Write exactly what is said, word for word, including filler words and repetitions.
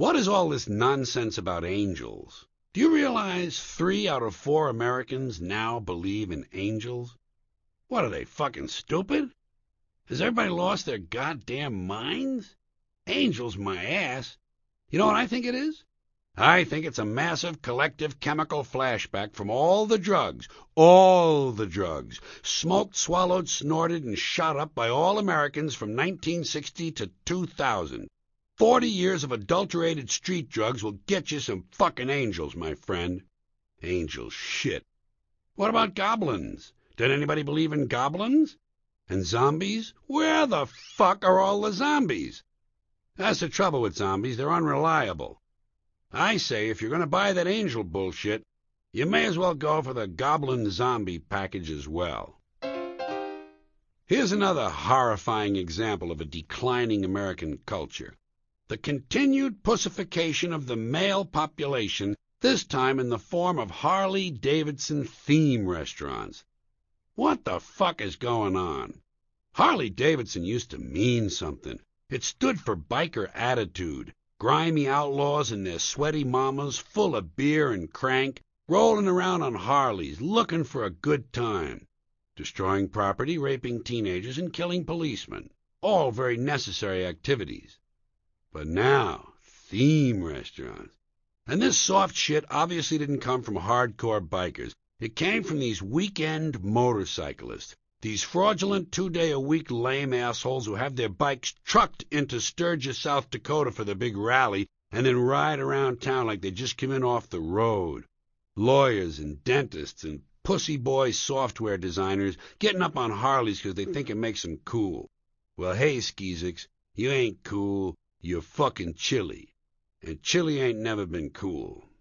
What is all this nonsense about angels? Do you realize three out of four Americans now believe in angels? What are they, fucking stupid? Has everybody lost their goddamn minds? Angels, my ass. You know what I think it is? I think it's a massive collective chemical flashback from all the drugs, all the drugs, smoked, swallowed, snorted, and shot up by all Americans from nineteen sixty to two thousand. Forty years of adulterated street drugs will get you some fucking angels, my friend. Angels shit. What about goblins? Did anybody believe in goblins? And zombies? Where the fuck are all the zombies? That's the trouble with zombies. They're unreliable. I say if you're going to buy that angel bullshit, you may as well go for the goblin zombie package as well. Here's another horrifying example of a declining American culture. The continued pussification of the male population, this time in the form of Harley-Davidson theme restaurants. What the fuck is going on? Harley-Davidson used to mean something. It stood for biker attitude. Grimy outlaws and their sweaty mamas, full of beer and crank, rolling around on Harleys, looking for a good time. Destroying property, raping teenagers, and killing policemen. All very necessary activities. But now, theme restaurants. And this soft shit obviously didn't come from hardcore bikers. It came from these weekend motorcyclists. These fraudulent two-day-a-week lame assholes who have their bikes trucked into Sturgis, South Dakota for the big rally and then ride around town like they just come in off the road. Lawyers and dentists and pussy boy software designers getting up on Harleys because they think it makes them cool. Well, hey, Skeezix, you ain't cool. You're fucking chilly. And chilly ain't never been cool.